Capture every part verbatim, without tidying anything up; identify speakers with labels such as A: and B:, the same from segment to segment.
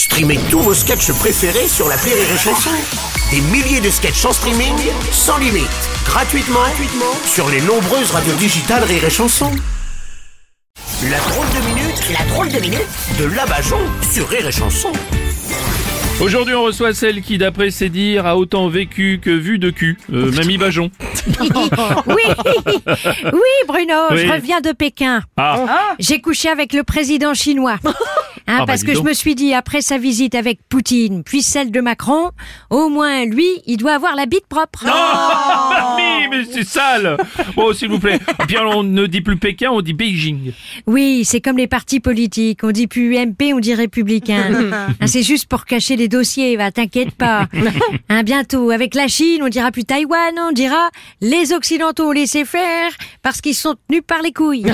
A: Streamez tous vos sketchs préférés sur l'appli Rire et Chanson. Des milliers de sketchs en streaming, sans limite, gratuitement, gratuitement sur les nombreuses radios digitales Rire et Chanson. La drôle de minute, la drôle de minute de Labajon sur Rire et Chanson.
B: Aujourd'hui, on reçoit celle qui, d'après ses dires, a autant vécu que vu de cul. Euh, Mamie Bajon.
C: Oui, oui Bruno,
B: Oui.
C: je reviens de Pékin.
B: Ah,
C: J'ai couché avec le président chinois. Hein,
B: bah,
C: parce
B: dis
C: que je
B: donc.
C: me suis dit, après sa visite avec Poutine, puis celle de Macron, au moins lui, il doit avoir la bite propre.
B: Mamie, mais c'est sale. Bon, s'il vous plaît. Puis on ne dit plus Pékin, on dit Beijing.
C: Oui, c'est comme les partis politiques. On dit plus U M P, on dit républicain. Hein, c'est juste pour cacher les dossiers, va, t'inquiète pas. Hein, bientôt, avec la Chine, on dira plus Taïwan, on dira les Occidentaux ont laissé faire parce qu'ils sont tenus par les couilles.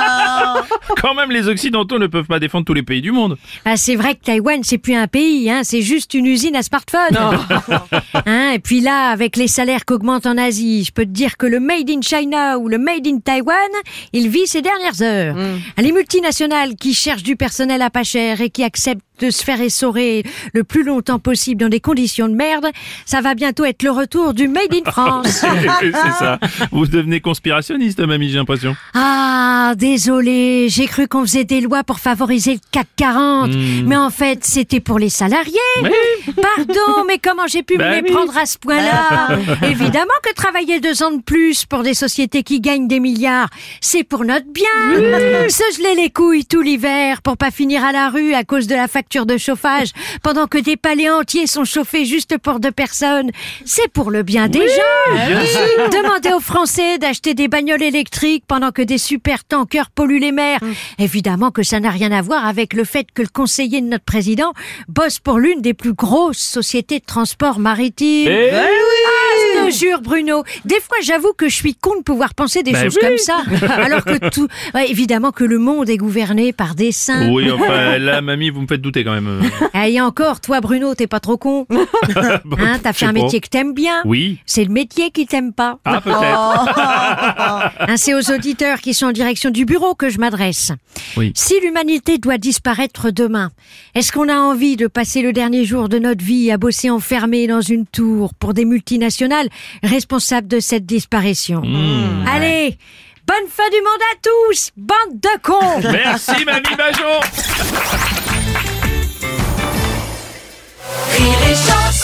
B: Quand même, les Occidentaux ne peuvent pas défendre tous les pays du monde.
C: Ah, c'est vrai que Taïwan, c'est plus un pays, hein, c'est juste une usine à smartphone. Hein, et puis là, avec les salaires qu'augmentent en Asie, je peux te dire que le Made in China ou le Made in Taïwan, il vit ses dernières heures. Les multinationales qui cherchent du personnel à pas cher et qui acceptent de se faire essorer le plus longtemps possible dans des conditions de merde, ça va bientôt être le retour du Made in France.
B: C'est ça. Vous devenez conspirationniste, Mamie, j'ai l'impression.
C: Ah, désolé, j'ai cru qu'on faisait des lois pour favoriser le C A C quarante, mais en fait, c'était pour les salariés.
B: Oui.
C: Pardon, mais comment j'ai pu
B: Bah
C: me
B: oui.
C: méprendre à ce point-là? Évidemment que travailler deux ans de plus pour des sociétés qui gagnent des milliards, c'est pour notre bien. Se geler les couilles tout l'hiver pour pas finir à la rue à cause de la facture de chauffage pendant que des palais entiers sont chauffés juste pour deux personnes, c'est pour le bien des gens. Demander aux Français d'acheter des bagnoles électriques pendant que des super tankers polluent les mers. Évidemment que ça n'a rien à voir avec le fait que le conseiller de notre président bosse pour l'une des plus grosses sociétés de transport maritime.
B: Eh
C: Ah, je te jure, Bruno, des fois j'avoue que je suis con de pouvoir penser des
B: Bah
C: choses
B: oui.
C: comme ça, alors que tout, ouais, évidemment que le monde est gouverné par des saints.
B: Oui, enfin, là, Mamie, vous me faites douter quand même.
C: Ah, et encore, toi Bruno, t'es pas trop con.
B: Bon,
C: Hein, t'as
B: je
C: fait
B: sais
C: un
B: pas.
C: métier que t'aimes bien.
B: Oui.
C: C'est le métier qui t'aime pas.
B: Ah, peut-être.
C: Hein, c'est aux auditeurs qui sont en direction du bureau que je m'adresse.
B: Oui.
C: Si l'humanité doit disparaître demain, est-ce qu'on a envie de passer le dernier jour de notre vie à bosser enfermé dans une tour pour des multinationales responsables de cette disparition? Allez, bonne fin du monde à tous, bande de cons.
B: Merci, Mamie Bajon.
D: Rire et Chanson.